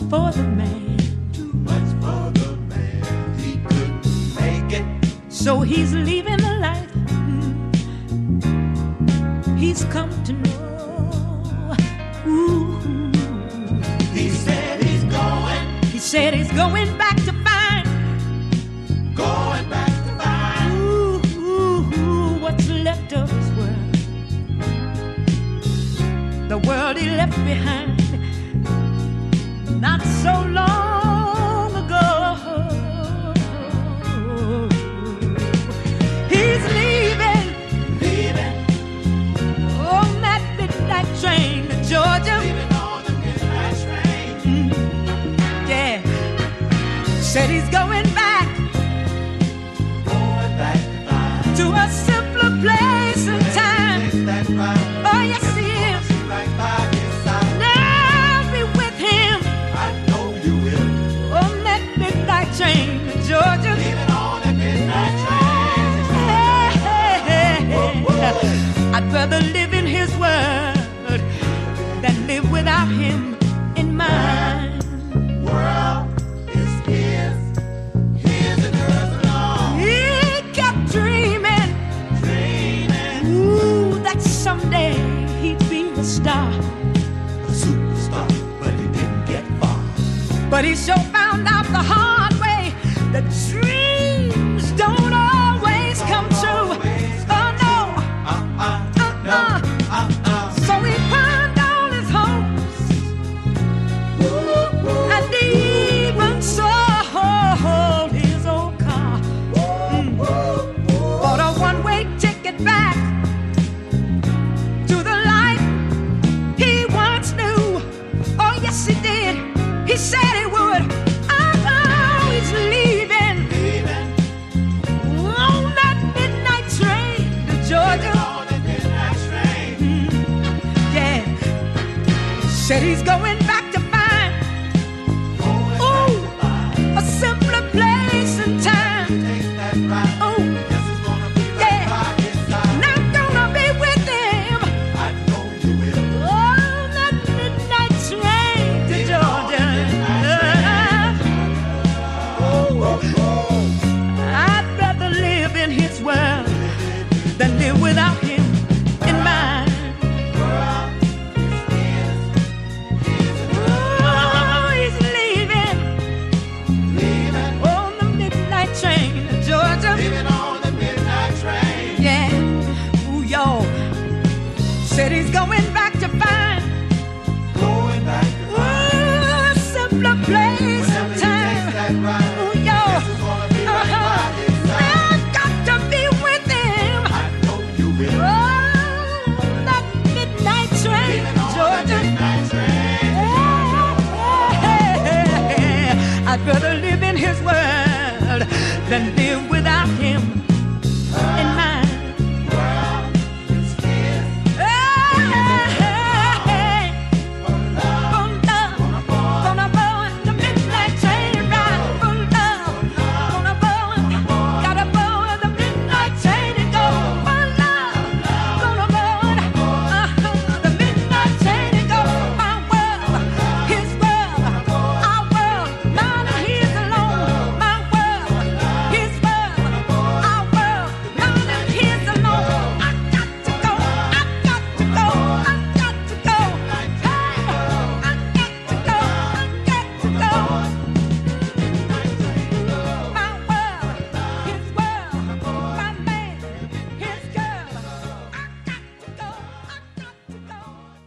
for the man. Too much for the man. He couldn't make it. So he's leaving the life he's come to know. Ooh. He said he's going. He said he's going back to find. Going back to find. Ooh, what's left of his world. The world he left behind not so long ago. He's leaving on that midnight train to Georgia. Leaving on the midnight train. Yeah, said he's going back to find. to a simpler place and time. Takes that ride. Oh yes he is. Right by his side. Now be with him I know you will. on that midnight train to Georgia. Leaving on the midnight train. Hey, I'd rather live in his word than live without him in mine. World is his. His and hers alone. He kept dreaming, ooh, that someday he'd be a star. A superstar, but he didn't get far. But he sure found out the hard way that dreams don't always come true. Oh no, so he pawned all his hopes and even sold his old car. Bought a one-way ticket back to the life he once knew. Oh yes he did. He said he would. Oh, he's leaving on that midnight train to Georgia. On the midnight train. Yeah, said he's going back to find, ooh, a simpler place and time. Takes that ride. Oh, Yes, it's gonna be right yeah, by his side. and I'm gonna be with him I know you will. on that midnight train to Georgia. I'd rather live in his world than live without him in mine. Oh, he's leaving on the midnight train to Georgia. Leaving on the midnight train. Yeah, ooh, y'all. Said he's going back to find, Going back to ooh, a simpler place and time. that ride. Ooh, y'all. It's gonna be right by his side. I've got to be with him. I know you will. Oh, that midnight train, Leaving on the Georgia. midnight train. I'd rather live in his world